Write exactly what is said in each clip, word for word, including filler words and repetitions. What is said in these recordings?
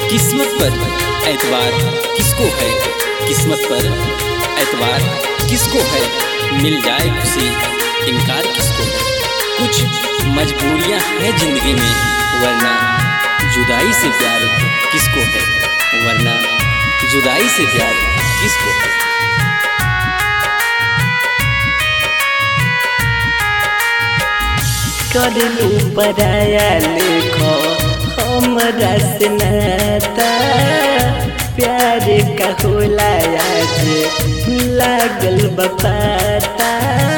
किस्मत पर एतबार किसको है, किस्मत पर एतबार किसको है, मिल जाए खुशी इनकार किसको है। कुछ मजबूरियां हैं जिंदगी में, वरना जुदाई से प्यार किसको है, वरना जुदाई से प्यार किसको है। करलू पराया लेखो हमरा से नाता, प्यार का होला आज लागल बपाता।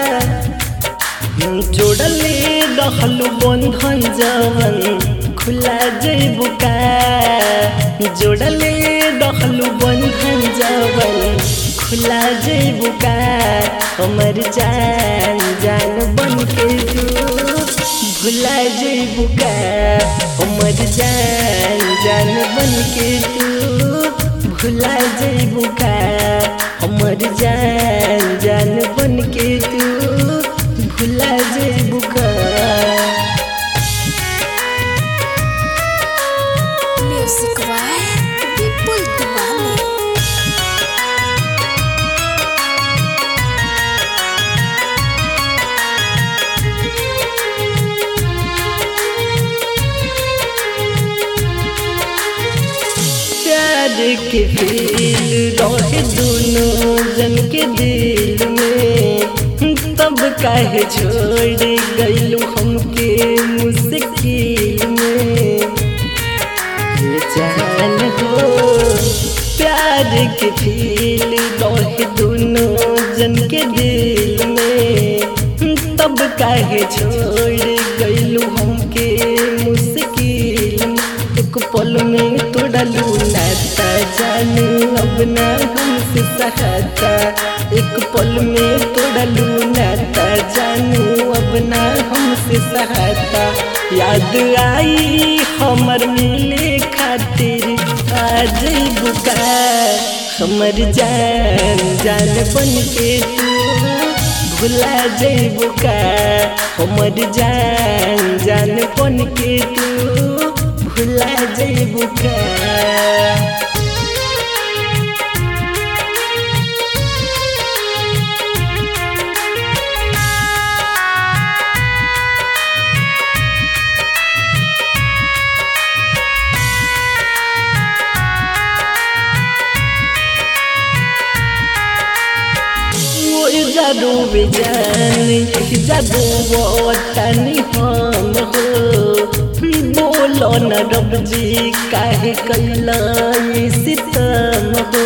जोड़ले रहलू बंधन जवन खुला जैबू का, जोड़ले रहलू बंधन जवन खुला जैबू का। हमर जान जान बन के तू भुला जैबू का, हमर जान जान बन के तू भुला जैबू का। हमर जान जान बन के तू भुला जैबू का। म्यूजिक बाय विपुल दीवाना। प्यार के फील रहे दोनों जन के दिल में, तब काहे छोड़ गइलू हमके मुश्किल में। ये जान हो प्यार के फील रहे दोनों जन के दिल में, तब काहे छोड़ गइलू हमके मुश्किल में। एक पल में तोड़लू नाता जानू अब ना हमसे सहाता, एक पल में तोड़लू नाता जानू अब ना हमसे सहाता। याद आई हमर मिले खातिर आ जैबू का, हमर जान जान बन के तू भुला जैबू का। हमर जान जान बन के तू भुला जैबू का। जादू बेजान जादू वो तनी हम हो, बोलो न रब जी काहे कैला ये सितम हो।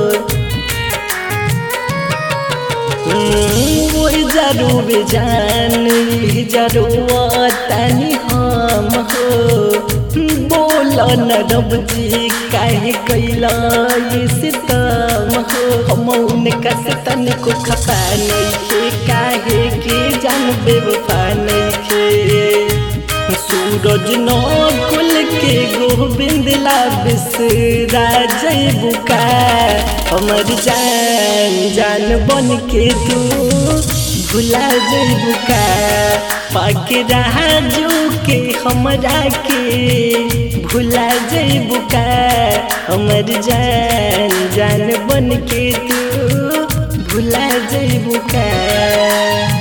वो जादू बेजान जादू वो तनी हम हो, बोलो न रब जी काहे कैला ये सितम हो। हम उनका से तनिको खपा नइखे, काहे के जान बेवफा नइखे। सूरज नौ कुल के गोविंद ला बिसरा जैबू का। हमर जान जान बन के तू भुला जैबू का। पाके रहा जो के हमरा के भुला जैबू का। हमर जान जान बन के तू भुला जैबू का।